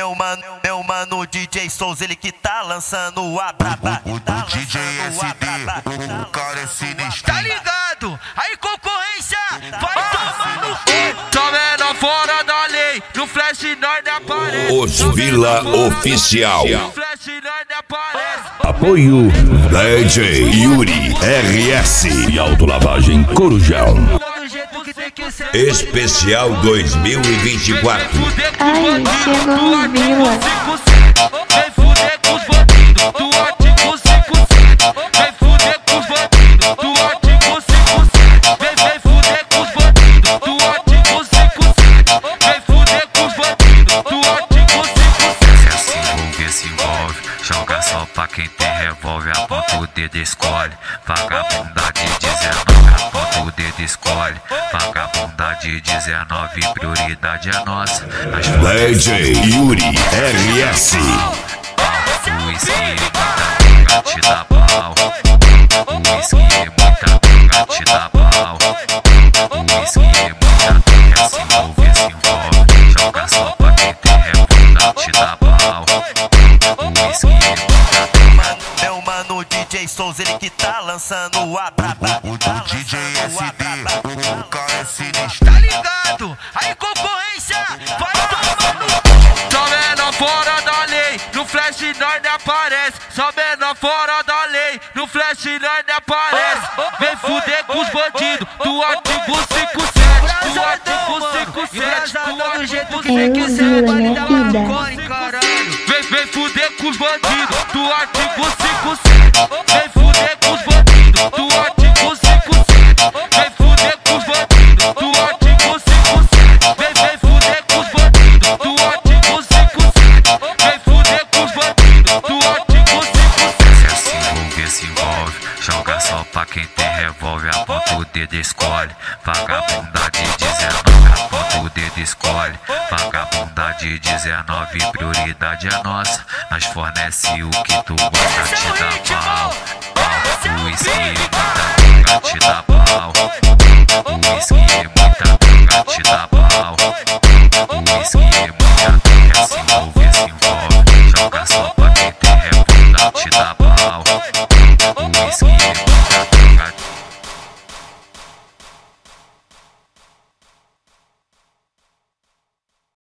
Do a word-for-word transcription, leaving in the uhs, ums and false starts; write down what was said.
meu mano, meu mano D J Souza, ele que tá lançando a braba. O, o, o tá D J S D, o cara é sinistro. Tá ligado? Aí concorrência, vai tomar no cu. Só menor fora da lei, no flash nós aparece. Os Vila Oficial. No flash nós aparece. Apoio D J Yuri R S e Autolavagem Corujão. Especial dois mil e vinte e quatro. Ai, chegou o Vila. Vem fuder com os bandidos do artigo cinco sete. Vem fuder com os bandidos do artigo cinco sete. Vem, vem fuder com os bandidos do artigo cinco sete. Vem fuder com os bandidos do artigo cinco sete. Se envolver, se envolve. Joga só pra quem tem revólver. Aponta o dedo, escolhe. Vagabunda de dezenove. Aponta o dedo, escolhe. Vagabunda de dezenove. Prioridade é nossa. D J Yuri R S. O whisky, muita droga te dá pau. O whisky, muita droga te dá pau. O whisky, muita droga se envolve, se envolve. Joga só pra quem tem revólver, te dá pau. O whisky, muita droga. Meu mano D J Souza, ele que tá lançando a braba. O, o, o D J S D, o cara é sinistro. Tá ligado? Aí concorrência, vai tomar no cu. Só menor fora da lei, no flash nós aparece. Só menor fora da lei, no flash nós aparece. Vem fuder com os bandidos do artigo cinco sete. Do artigo cinco sete. Do artigo cinco sete. Vem, vem fuder com os bandidos do artigo cinco sete. Vem fuder com os bandidos do artigo cinco sete. Vem fuder com os bandidos do artigo cinco sete. Vem, vem fuder com os bandidos do artigo cinco sete. Vem fuder com os bandidos do artigo cinco sete. Se envolver, se envolve. Joga só pra quem tem revólver. Aponta o dedo, escolhe. Vagabunda de dezenove. Aponta o dedo, escolhe. Vagabunda de dezenove. Prioridade é nossa. Nós fornece o que tu gosta, te dá pau. O whisky, muita droga te dá pau. O whisky, muita droga te dá pau. O whisky, muita droga se envolve, se envolve. Joga só pra quem tem revólver, te dá pau.